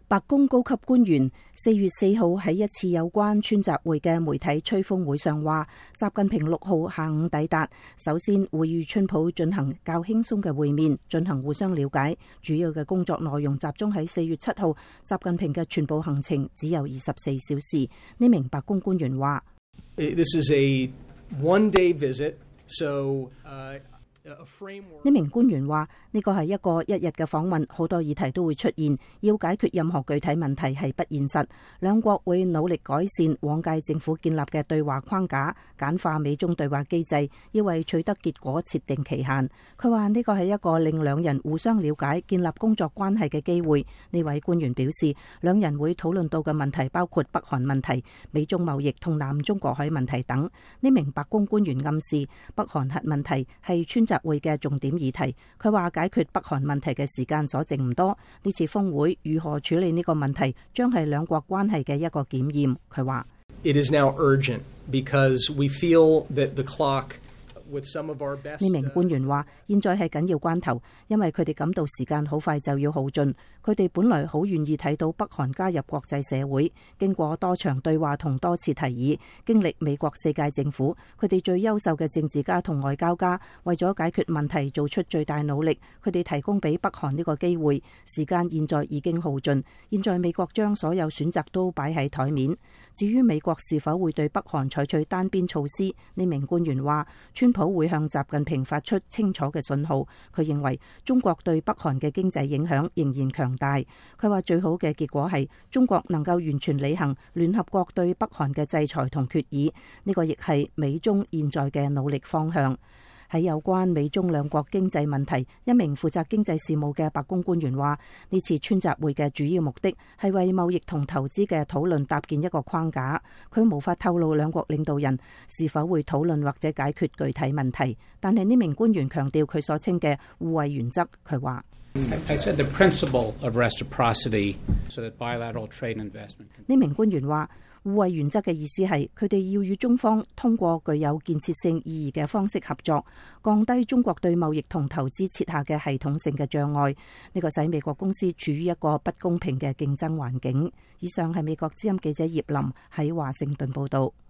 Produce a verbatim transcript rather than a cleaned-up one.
白宮高級官員四月四號喺一次有關川習會嘅媒體吹風會上話，習近平六號下午抵達，首先會與川普進行較輕鬆嘅會面，進行互相了解。主要嘅工作內容集中喺四月七號，習近平嘅全部行程只有二十四小時。呢名白宮官員話 ：This is a one-day visit, so, uh 呢名官員話：呢個係一個一日嘅訪問，好多議題都會出現，要解決任何具體問題係不現實。兩國會努力改善往屆政府建立嘅對話框架，簡化美中對話機制，要為取得結果設定期限。佢話呢個係一個令兩人互相了解、建立工作關係嘅機會。呢位官員表示，兩人會討論到嘅問題包括北韓問題、美中貿易同南中國海問題等。呢名白宮官員暗示，北韓核問題係川習會嘅重點議題。佢話解決北韓問題嘅時間所剩唔多，呢次峰會如何處理呢個問題，將係兩國關係嘅一個檢驗。佢話 ：It is now urgent because we feel that the clock。 呢名官員話：現在係緊要關頭，因為佢哋感到時間好快就要耗盡。佢哋本來好願意睇到北韓加入國際社會，經過多場對話同多次提議，經歷美國四屆政府，佢哋最優秀嘅政治家同外交家為咗解決問題做出最大努力。佢哋提供俾北韓呢個機會，時間現在已經耗盡。現在美國將所有選擇都擺喺台面。至於美國是否會對北韓採取單邊措施，呢名官員話：川普會向習近平發出清楚嘅信號。佢認為中國對北韓嘅經濟影響仍然強大。佢話最好嘅結果係中國能夠完全履行聯合國對北韓嘅制裁同決議，呢個亦係美中現在嘅努力方向。喺有關美中兩國經濟問題，一名負責經濟事務嘅白宮官員話：呢次川習會嘅主要目的係為貿易同投資嘅討論搭建一個框架。佢無法透露兩國領導人是否會討論或者解決具體問題，但係呢名官員強調佢所稱嘅互惠原則。佢話：呢名官員話，互惠原則嘅意思係佢哋要與中方通過具有建設性意義嘅方式合作，降低中國對貿易同投資設下嘅系統性嘅障礙。呢個使美國公司處於一個不公平嘅競爭環境。以上係美國之音記者葉林喺華盛頓報道。